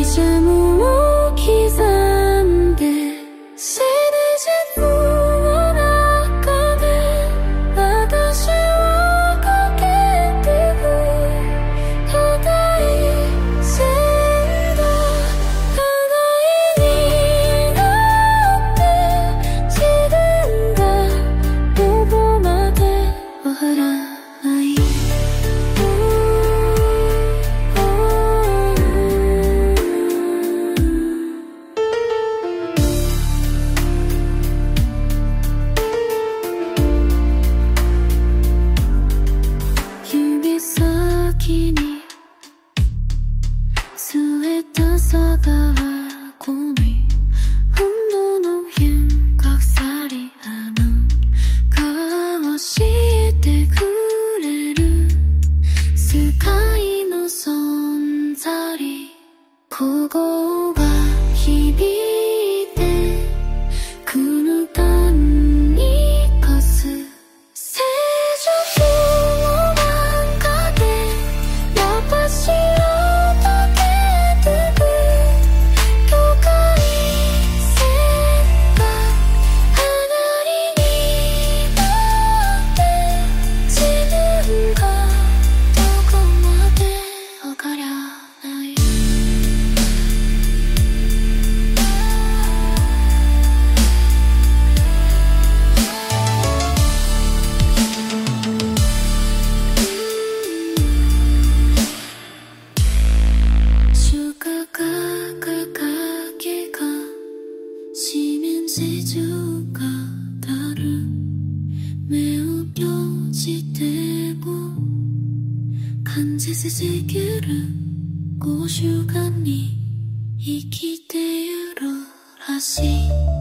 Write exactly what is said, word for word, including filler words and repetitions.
シャムを刻んでシーディージェットの中で私をかけてくただいせいだただいになって自分がどこまでわからない指先に据えた逆込み本能の変隠さりあの顔教えてくれる世界の存在ここが響いてくる単にかす正常の中で私を溶けてく境界線が離れになって自分がどこまでわからない슈가가 가깝게 가 시민 지주가 다른 매우 표지되고 간지 세계를 고슈간이生きてゆるらしい